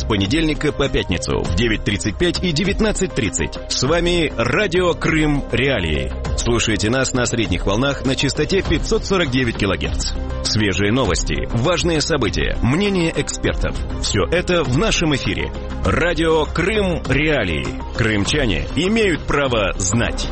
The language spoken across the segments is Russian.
понедельника по пятницу в 9:35 и 19:30. С вами Радио Крым Реалии. Слушайте нас на средних волнах на частоте 549 кГц. Свежие новости, важные события, мнения экспертов. Все это в нашем эфире. Радио Крым Реалии. Крымчане имеют право знать.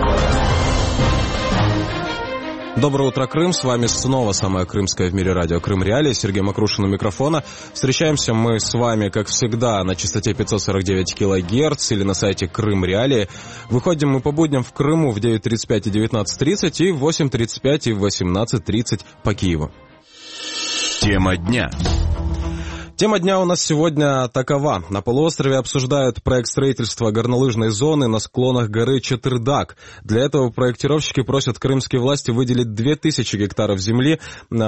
Доброе утро, Крым. С вами снова самое крымское в мире радио Крым Реалии. Сергей Макрушин у микрофона. Встречаемся мы с вами, как всегда, на частоте 549 кГц или на сайте Крым Реалии. Выходим мы по будням в Крыму в 9:35 и 19:30 и в 8:35 и в 18:30 по Киеву. Тема дня. Тема дня у нас сегодня такова. На полуострове обсуждают проект строительства горнолыжной зоны на склонах горы Четырдак. Для этого проектировщики просят крымские власти выделить 2000 гектаров земли,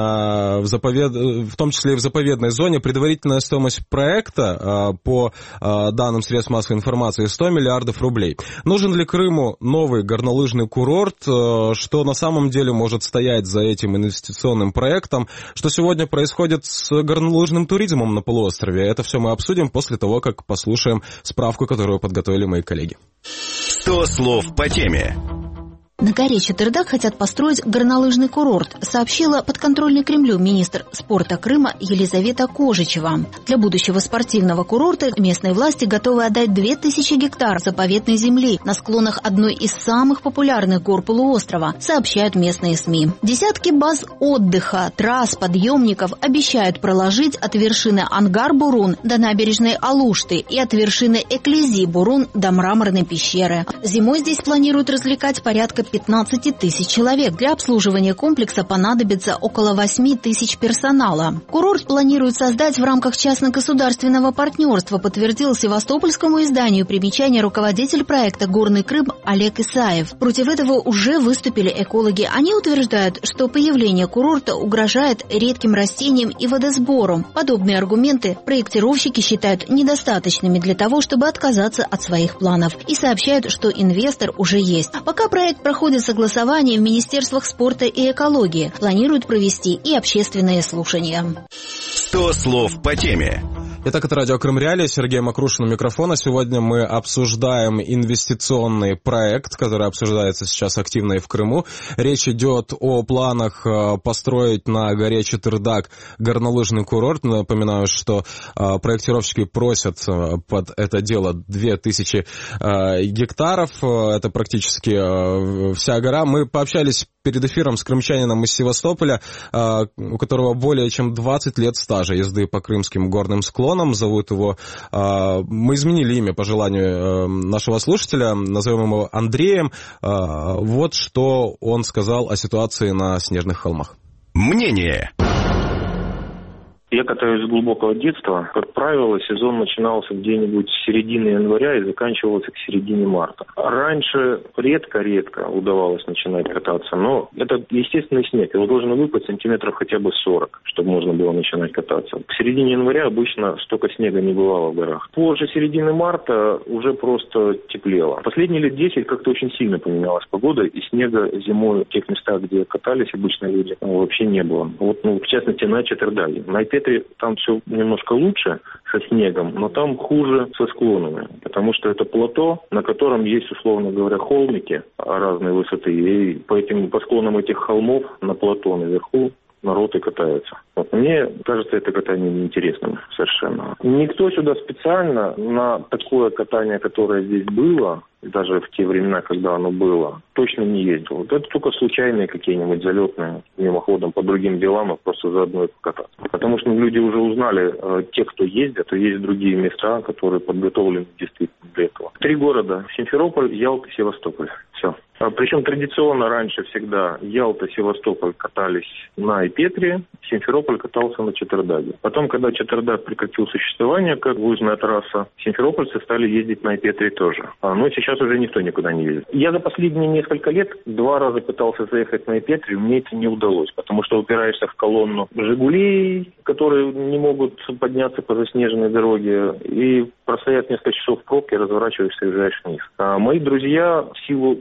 в том числе и в заповедной зоне. Предварительная стоимость проекта, по данным средств массовой информации, 100 миллиардов рублей. Нужен ли Крыму новый горнолыжный курорт? Что на самом деле может стоять за этим инвестиционным проектом? Что сегодня происходит с горнолыжным туризмом на полуострове? Это все мы обсудим после того, как послушаем справку, которую подготовили мои коллеги. 100 слов по теме. На горе Четырдак хотят построить горнолыжный курорт, сообщила подконтрольный Кремлю министр спорта Крыма Елизавета Кожичева. Для будущего спортивного курорта местные власти готовы отдать 2000 гектар заповедной земли на склонах одной из самых популярных гор полуострова, сообщают местные СМИ. Десятки баз отдыха, трасс, подъемников обещают проложить от вершины Ангар-Бурун до набережной Алушты и от вершины Эклизи-Бурун до Мраморной пещеры. Зимой здесь планируют развлекать порядка 15 тысяч человек. Для обслуживания комплекса понадобится около 8 тысяч персонала. Курорт планируют создать в рамках частно-государственного партнерства, подтвердил севастопольскому изданию примечание руководитель проекта «Горный Крым» Олег Исаев. Против этого уже выступили экологи. Они утверждают, что появление курорта угрожает редким растениям и водосбору. Подобные аргументы проектировщики считают недостаточными для того, чтобы отказаться от своих планов. И сообщают, что инвестор уже есть. Пока проект проходит согласование в Министерствах спорта и экологии. Планируют провести и общественные слушания. 100 слов по теме. Итак, это радио Крым Реалии, Сергей Макрушин у микрофона. Сегодня мы обсуждаем инвестиционный проект, который обсуждается сейчас активно и в Крыму. Речь идет о планах построить на горе Четырдак горнолыжный курорт. Напоминаю, что проектировщики просят под это дело 2000 гектаров. Это практически вся гора. Мы пообщались перед эфиром с крымчанином из Севастополя, у которого более чем 20 лет стажа езды по крымским горным склонам. Зовут его... Мы изменили имя по желанию нашего слушателя, назовем его Андреем. Вот что он сказал о ситуации на снежных холмах. Мнение. Я катаюсь с глубокого детства. Как правило, сезон начинался где-нибудь с середины января и заканчивался к середине марта. Раньше редко удавалось начинать кататься, но это естественный снег. Его должно выпасть сантиметров хотя бы 40, чтобы можно было начинать кататься. К середине января обычно столько снега не бывало в горах. Позже середины марта уже просто теплело. Последние лет 10 как-то очень сильно поменялась погода, и снега зимой в тех местах, где катались обычно люди, вообще не было. Вот, в частности, на Четырдаке. На Петре там все немножко лучше со снегом, но там хуже со склонами, потому что это плато, на котором есть, условно говоря, холмики разной высоты, и по склонам этих холмов на плато наверху народ и катается. Вот. Мне кажется, это катание неинтересным совершенно. Никто сюда специально на такое катание, которое здесь было, даже в те времена, когда оно было, точно не ездил. Это только случайные какие-нибудь залетные мимоходом по другим делам, а просто заодно и покататься. Потому что люди уже узнали, те, кто ездят, то есть другие места, которые подготовлены действительно для этого. 3 города: Симферополь, Ялта, Севастополь. Все. Причем традиционно раньше всегда Ялта, Севастополь катались на Ипетре, Симферополь катался на Четырдаке. Потом, когда Четырдак прекратил существование как лыжная трасса, симферопольцы стали ездить на Ипетре тоже. Но сейчас уже никто никуда не ездит. Я за последние несколько лет 2 раза пытался заехать на Ипетре, и мне это не удалось, потому что упираешься в колонну «Жигулей», которые не могут подняться по заснеженной дороге, и простоять несколько часов в пробке, разворачиваешься и уезжаешь вниз. Мои друзья в силу отсутствия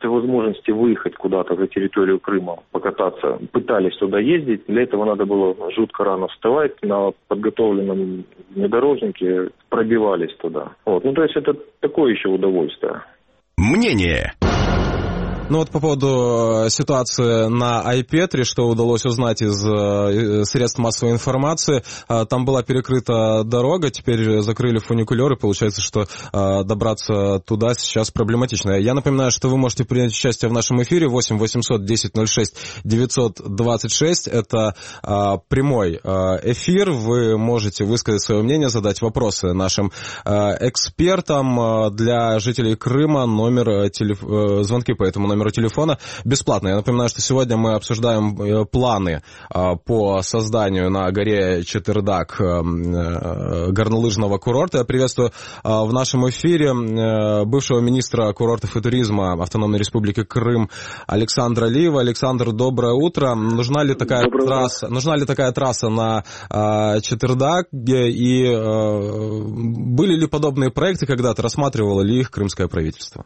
при возможности выехать куда-то за территорию Крыма, покататься, пытались туда ездить. Для этого надо было жутко рано вставать, на подготовленном внедорожнике пробивались туда. Вот. Ну, то есть это такое еще удовольствие. Мнение. Ну вот по поводу ситуации на Айпетре, что удалось узнать из средств массовой информации, там была перекрыта дорога, теперь закрыли фуникулеры, получается, что добраться туда сейчас проблематично. Я напоминаю, что вы можете принять участие в нашем эфире 8 800 10 06 926, это прямой эфир, вы можете высказать свое мнение, задать вопросы нашим экспертам. Для жителей Крыма звонки по этому номеру телефона бесплатно. Я напоминаю, что сегодня мы обсуждаем планы по созданию на горе Четырдак горнолыжного курорта. Я приветствую в нашем эфире бывшего министра курортов и туризма Автономной Республики Крым Александра Алиева. Александр, доброе утро. Нужна ли такая трасса на Четырдаке, и были ли подобные проекты когда-то, рассматривало ли их крымское правительство?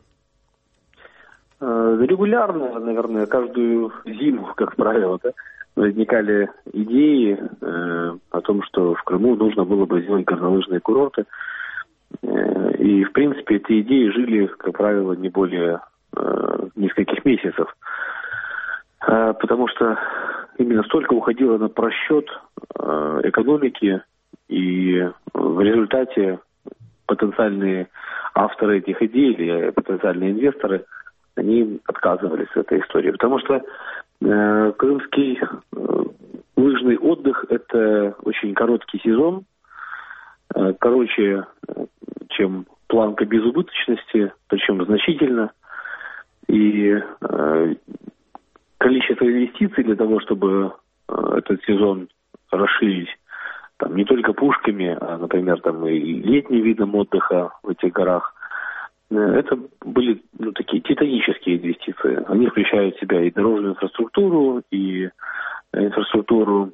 Регулярно, наверное, каждую зиму, как правило, возникали идеи о том, что в Крыму нужно было бы сделать горнолыжные курорты. И, в принципе, эти идеи жили, как правило, не более нескольких месяцев. Потому что именно столько уходило на просчет экономики, и в результате потенциальные авторы этих идей или потенциальные инвесторы, они отказывались от этой истории. Потому что крымский лыжный отдых – это очень короткий сезон, короче, чем планка безубыточности, причем значительно. И количество инвестиций для того, чтобы этот сезон расширить, там, не только пушками, а, например, там, и летним видом отдыха в этих горах, это были такие титанические инвестиции. Они включают в себя и дорожную инфраструктуру, и инфраструктуру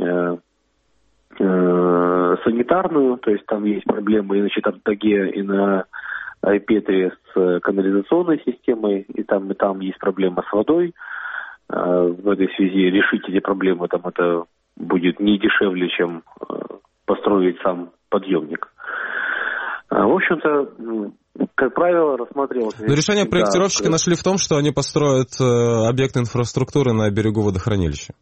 санитарную, то есть там есть проблемы и на Четырдаке, и на Айпетре с канализационной системой, и там есть проблема с водой. В этой связи решить эти проблемы там это будет не дешевле, чем построить сам подъемник. В общем-то, как правило, рассматривалось... Но решение проектировщика нашли в том, что они построят объект инфраструктуры на берегу водохранилища.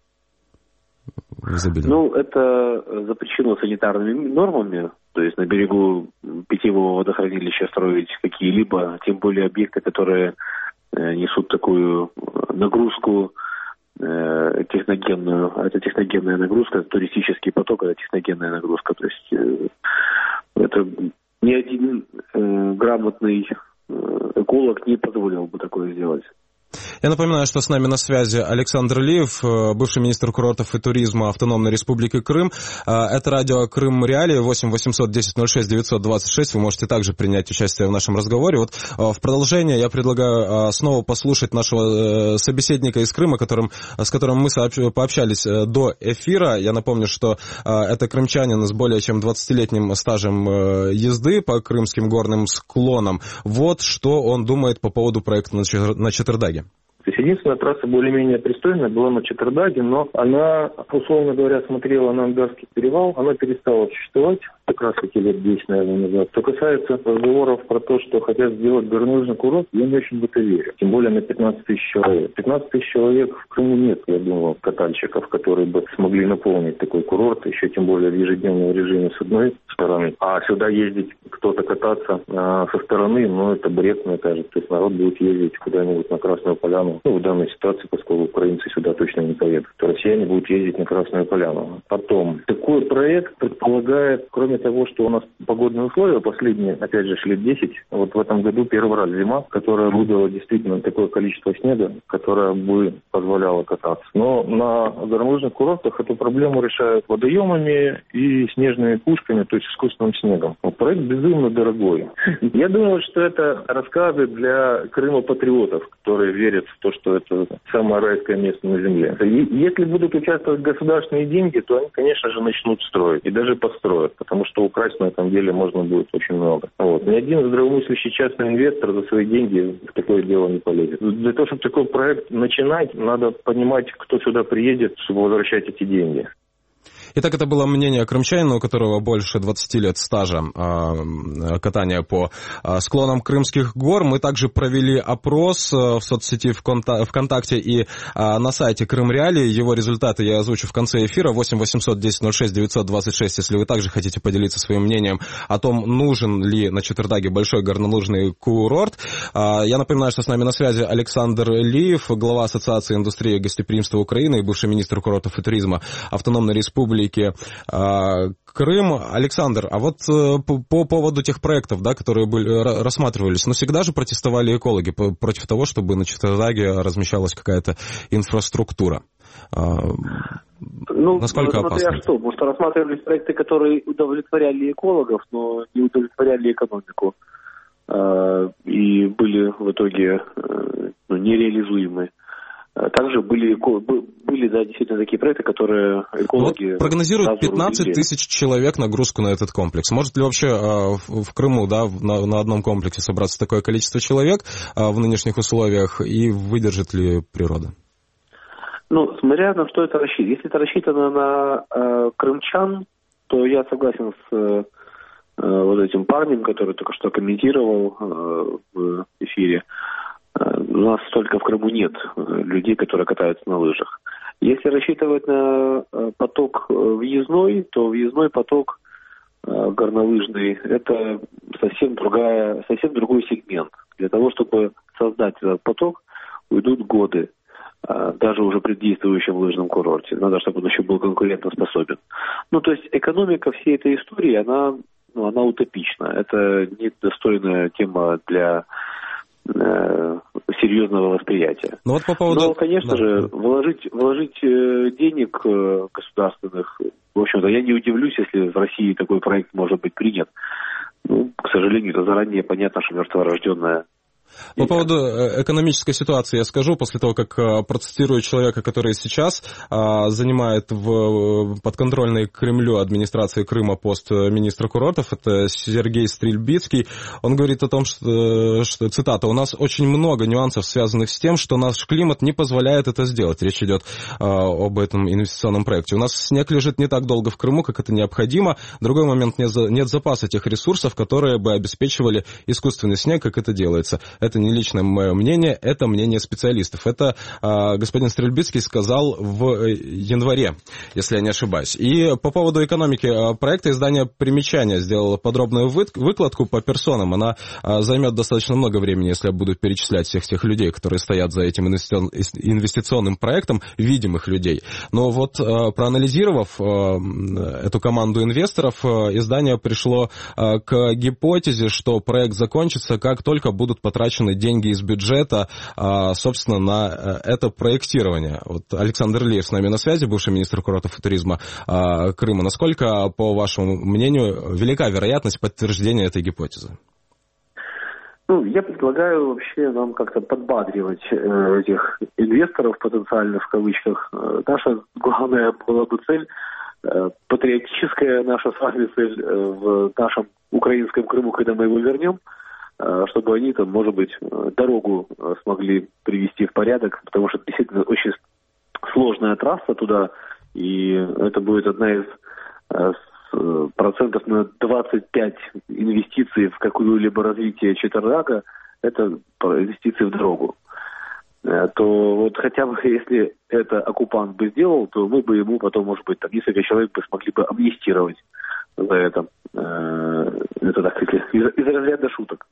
Ну, это запрещено санитарными нормами, то есть на берегу питьевого водохранилища строить какие-либо, тем более объекты, которые несут такую нагрузку техногенную. Это техногенная нагрузка, туристический поток, это техногенная нагрузка. То есть это ни один грамотный эколог не позволил бы такое сделать. Я напоминаю, что с нами на связи Александр Алиев, бывший министр курортов и туризма Автономной Республики Крым. Это радио «Крым Реалии», 8 800 10 06 926. Вы можете также принять участие в нашем разговоре. Вот в продолжение я предлагаю снова послушать нашего собеседника из Крыма, с которым мы пообщались до эфира. Я напомню, что это крымчанин с более чем 20-летним стажем езды по крымским горным склонам. Вот что он думает по поводу проекта на Четырдаке. То есть единственная трасса более-менее пристойная была на Четырдаке, но она, условно говоря, смотрела на Ангарский перевал, она перестала существовать как раз таки лет 10, наверное, назад. Что касается разговоров про то, что хотят сделать горнолыжный курорт, я не очень в это верю. Тем более на 15 тысяч человек. 15 тысяч человек в Крыму нет, я думаю, катальщиков, которые бы смогли наполнить такой курорт, еще тем более в ежедневном режиме с одной стороны. А сюда ездить кто-то кататься со стороны, это бред, мне кажется. То есть народ будет ездить куда-нибудь на Красную Поляну. В данной ситуации, поскольку украинцы сюда точно не поедут, то россияне будут ездить на Красную Поляну. Потом, такой проект предполагает, кроме того, что у нас погодные условия последние, опять же, лет 10, вот в этом году первый раз зима, которая выдала действительно такое количество снега, которое бы позволяло кататься. Но на горнолыжных курортах эту проблему решают водоемами и снежными пушками, то есть искусственным снегом. Проект без безумно дорогой. Я думаю, что это рассказы для Крыма-патриотов, которые верят в то, что это самое райское место на земле. Если будут участвовать государственные деньги, то они, конечно же, начнут строить. И даже построят, потому что украсть на этом деле можно будет очень много. Вот. Ни один здравомыслящий частный инвестор за свои деньги в такое дело не полезет. Для того, чтобы такой проект начинать, надо понимать, кто сюда приедет, чтобы возвращать эти деньги. Итак, это было мнение крымчанина, у которого больше 20 лет стажа катания по склонам Крымских гор. Мы также провели опрос в соцсети ВКонтакте и на сайте Крым Реалии. Его результаты я озвучу в конце эфира. 8 800 10 06 926, если вы также хотите поделиться своим мнением о том, нужен ли на Четвердаге большой горнолыжный курорт. Я напоминаю, что с нами на связи Александр Лиев, глава Ассоциации индустрии гостеприимства Украины и бывший министр курортов и туризма Автономной Республики Крым. Александр, а вот по поводу тех проектов, да, которые рассматривались, всегда же протестовали экологи против того, чтобы на Четвердаге размещалась какая-то инфраструктура. Насколько опасно? Потому что рассматривались проекты, которые удовлетворяли экологов, но не удовлетворяли экономику. И были в итоге нереализуемы. Также были, да, действительно такие проекты, которые экологи... Прогнозируют 15 тысяч человек нагрузку на этот комплекс. Может ли вообще в Крыму, да, на одном комплексе собраться такое количество человек в нынешних условиях, и выдержит ли природа? Смотря на что это рассчитано. Если это рассчитано на крымчан, то я согласен с вот этим парнем, который только что комментировал в эфире. У нас столько в Крыму нет людей, которые катаются на лыжах. Если рассчитывать на поток въездной, то въездной поток горнолыжный – это совсем другой сегмент. Для того, чтобы создать этот поток, уйдут годы, даже уже при действующем лыжном курорте. Надо, чтобы он еще был конкурентоспособен. То есть экономика всей этой истории, она утопична. Это недостойная тема для серьезного восприятия. По поводу... конечно же, вложить денег государственных, в общем-то, я не удивлюсь, если в России такой проект может быть принят. К сожалению, это заранее понятно, что мертворожденная. По поводу экономической ситуации я скажу, после того, как процитирую человека, который сейчас занимает в подконтрольной Кремлю администрации Крыма пост министра курортов, это Сергей Стрельбицкий. Он говорит о том, что цитата, «У нас очень много нюансов, связанных с тем, что наш климат не позволяет это сделать». Речь идет об этом инвестиционном проекте. «У нас снег лежит не так долго в Крыму, как это необходимо. Другой момент, нет запаса тех ресурсов, которые бы обеспечивали искусственный снег, как это делается». Это не личное мое мнение, это мнение специалистов. Это господин Стрельбицкий сказал в январе, если я не ошибаюсь. И по поводу экономики проекта издание «Примечания» сделало подробную выкладку по персонам. Она займет достаточно много времени, если я буду перечислять всех тех людей, которые стоят за этим инвестиционным проектом, видимых людей. Но проанализировав эту команду инвесторов, издание пришло к гипотезе, что проект закончится, как только будут потрачены деньги из бюджета, собственно, на это проектирование. Александр Лиев с нами на связи, бывший министр курортов и туризма Крыма. Насколько, по вашему мнению, велика вероятность подтверждения этой гипотезы? Я предлагаю вообще нам как-то подбадривать этих инвесторов потенциальных, в кавычках. Наша главная была бы цель, патриотическая наша с вами цель в нашем украинском Крыму, когда мы его вернем, чтобы они там, может быть, дорогу смогли привести в порядок, потому что действительно очень сложная трасса туда, и это будет одна из процентов на 25 инвестиций в какое-либо развитие Четвердага, это инвестиции в дорогу. То хотя бы если это оккупант бы сделал, то мы бы ему потом, может быть, несколько человек бы смогли бы амнистировать за это. Это так сказать, из разряда шуток.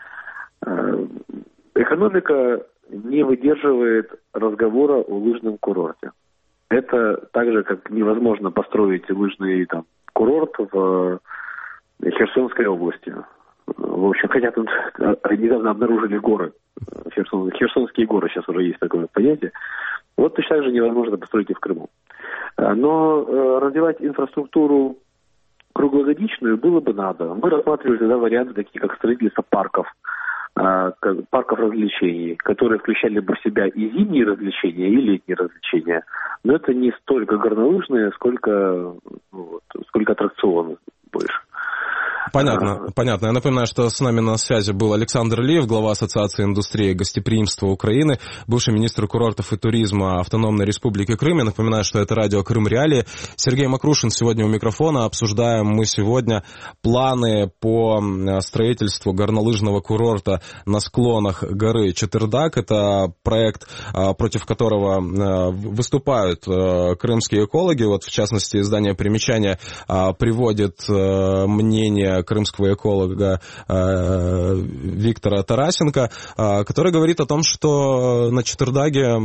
Экономика не выдерживает разговора о лыжном курорте. Это так же, как невозможно построить лыжный курорт в Херсонской области. В общем, хотя тут недавно обнаружили горы. Херсонские горы, сейчас уже есть такое понятие. Точно так же невозможно построить и в Крыму. Но развивать инфраструктуру круглогодичную было бы надо. Мы рассматривали тогда варианты такие, как строительство парков развлечений, которые включали бы в себя и зимние развлечения, и летние развлечения. Но это не столько горнолыжные, сколько аттракционы больше. Понятно. Я напоминаю, что с нами на связи был Александр Лиев, глава Ассоциации индустрии гостеприимства Украины, бывший министр курортов и туризма Автономной Республики Крым. Я напоминаю, что это радио Крым Реалии. Сергей Макрушин сегодня у микрофона. Обсуждаем мы сегодня планы по строительству горнолыжного курорта на склонах горы Четырдак. Это проект, против которого выступают крымские экологи. Вот, в частности, издание «Примечание» приводит мнение крымского эколога Виктора Тарасенко, который говорит о том, что на Четырдаге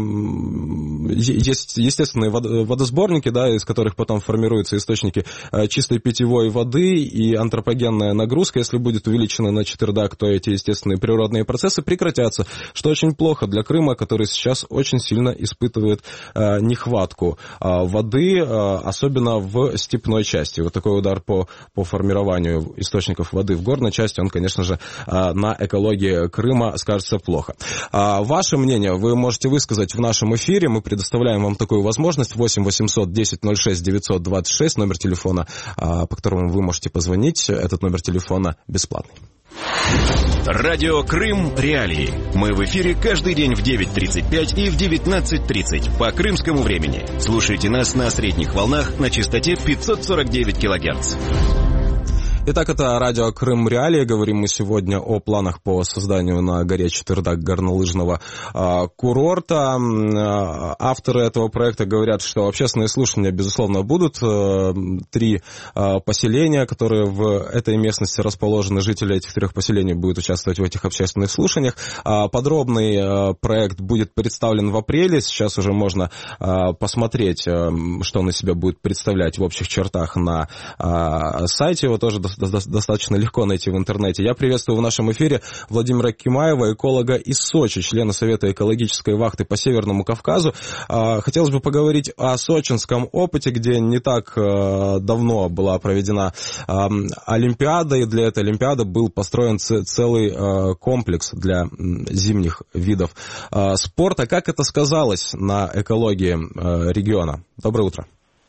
есть естественные водосборники, да, из которых потом формируются источники чистой питьевой воды, и антропогенная нагрузка, если будет увеличена на Четырдаг, то эти естественные природные процессы прекратятся, что очень плохо для Крыма, который сейчас очень сильно испытывает нехватку воды, особенно в степной части. Вот такой удар по формированию источников воды в горной части, он, конечно же, на экологии Крыма скажется плохо. Ваше мнение вы можете высказать в нашем эфире. Мы предоставляем вам такую возможность. 8 800 10 06 926, номер телефона, по которому вы можете позвонить. Этот номер телефона бесплатный. Радио Крым Реалии. Мы в эфире каждый день в 9:35 и в 19:30 по крымскому времени. Слушайте нас на средних волнах на частоте 549 килогерц. Итак, это радио Крым Реалии. Говорим мы сегодня о планах по созданию на горе Четырдак горнолыжного курорта. Авторы этого проекта говорят, что общественные слушания, безусловно, будут. 3 поселения, которые в этой местности расположены, жители этих 3 поселений будут участвовать в этих общественных слушаниях. Подробный проект будет представлен в апреле. Сейчас уже можно посмотреть, что он из себя будет представлять в общих чертах на сайте. Его тоже достаточно легко найти в интернете. Я приветствую в нашем эфире Владимира Кимаева, эколога из Сочи, члена Совета экологической вахты по Северному Кавказу. Хотелось бы поговорить о сочинском опыте, где не так давно была проведена Олимпиада, и для этой Олимпиады был построен целый комплекс для зимних видов спорта. Как это сказалось на экологии региона? Доброе утро.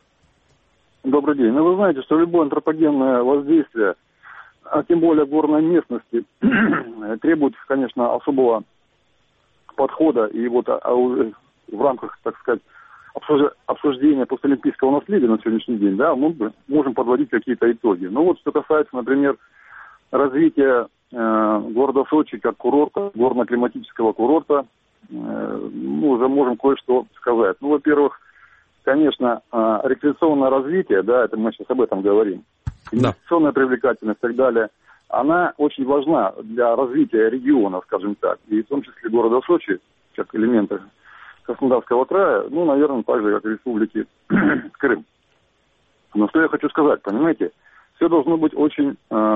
Добрый день. Ну, вы знаете, что любое антропогенное воздействие, а тем более в горной местности, требует, конечно, особого подхода. И вот в рамках, так сказать, обсуждения постолимпийского наследия на сегодняшний день, да, мы можем подводить какие-то итоги. Ну вот, что касается, например, развития города Сочи как курорта, горно-климатического курорта, мы уже можем кое-что сказать. Ну, во-первых, конечно, рекреационное развитие, да, это мы сейчас об этом говорим, инвестиционная привлекательность и так далее, она очень важна для развития региона, скажем так, и в том числе города Сочи, как элемента Краснодарского края, ну, наверное, так же, как и Республики Крым. Но что я хочу сказать, понимаете, все должно быть очень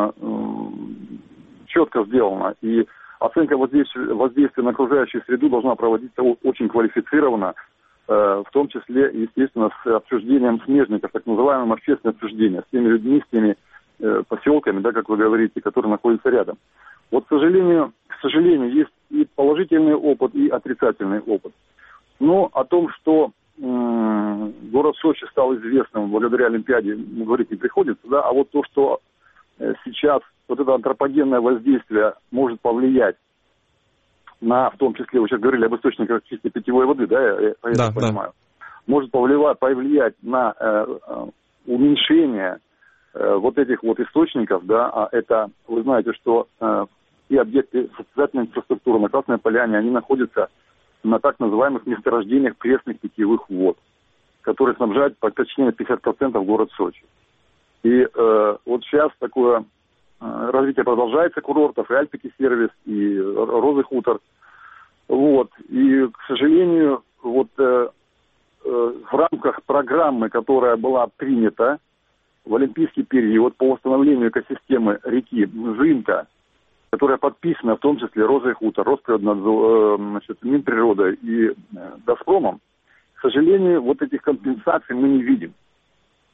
четко сделано, и оценка воздействия на окружающую среду должна проводиться очень квалифицированно, в том числе, естественно, с обсуждением смежников, так называемым общественным обсуждением, с теми людьми, с теми поселками, да, как вы говорите, которые находятся рядом. Вот, к сожалению, есть и положительный опыт, и отрицательный опыт. Но о том, что город Сочи стал известным благодаря Олимпиаде, говорить не приходится, да, а вот то, что сейчас вот это антропогенное воздействие может повлиять на, в том числе, вы сейчас говорили об источниках чистой питьевой воды, да, я понимаю, может повлиять на уменьшение вот этих вот источников, да, а это, вы знаете, что и объекты социальной инфраструктуры на Красной Поляне, они находятся на так называемых месторождениях пресных питьевых вод, которые снабжают почти на 50% город Сочи. И вот сейчас такое развитие продолжается курортов, и Альпики-сервис, и Розы хутор. Вот. И, к сожалению, вот в рамках программы, которая была принята в олимпийский период по восстановлению экосистемы реки Мзынка, которая подписана в том числе Розой хутор, Росприроднадзор, Минприрода и Газпромом, к сожалению, вот этих компенсаций мы не видим.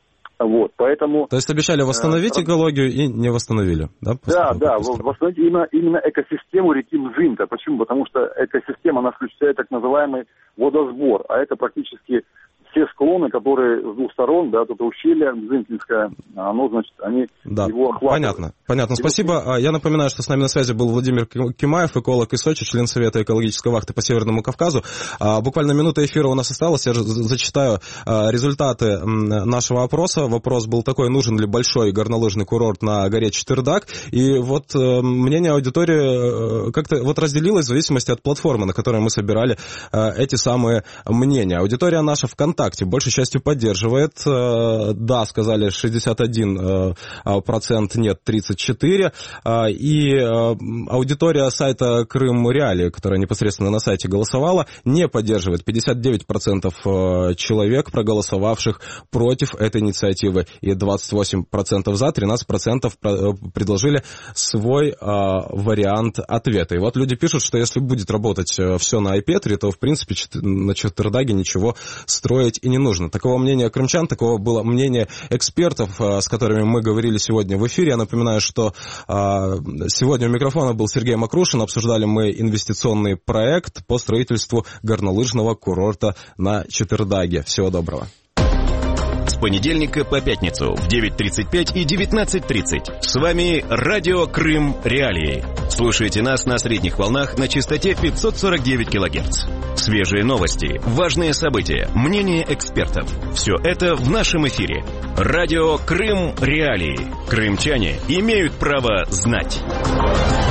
Вот, поэтому... То есть обещали восстановить экологию и не восстановили, да? Да, восстановить именно экосистему реки Мзынта. Почему? Потому что экосистема, она включает так называемый водосбор, а это практически все склоны, которые с двух сторон, да, тут ущелье Мзынтинское, оно, значит, они его охватывают. Понятно. Спасибо. Я напоминаю, что с нами на связи был Владимир Кимаев, эколог из Сочи, член Совета экологической вахты по Северному Кавказу. Буквально минута эфира у нас осталась. Я зачитаю результаты нашего опроса. Вопрос был такой: нужен ли большой горнолыжный курорт на горе Четырдак? И вот мнение аудитории как-то вот разделилось в зависимости от платформы, на которой мы собирали эти самые мнения. Аудитория наша ВКонтакте большей частью поддерживает. Да, сказали 61%, нет 34%. И аудитория сайта Крым Реалии, которая непосредственно на сайте голосовала, не поддерживает. 59% человек, проголосовавших против этой инициативы. И 28% за, 13% предложили свой вариант ответа. И вот люди пишут, что если будет работать все на iPetri, то, в принципе, на Четырдаге ничего строить и не нужно. Такого мнения крымчан, такого было мнение экспертов, с которыми мы говорили сегодня в эфире. Я напоминаю, что сегодня у микрофона был Сергей Макрушин. Обсуждали мы инвестиционный проект по строительству горнолыжного курорта на Четырдаге. Всего доброго. С понедельника по пятницу в 9:35 и 19:30. С вами Радио Крым Реалии. Слушайте нас на средних волнах на частоте 549 кГц. Свежие новости, важные события, мнения экспертов. Все это в нашем эфире. Радио Крым Реалии. Крымчане имеют право знать.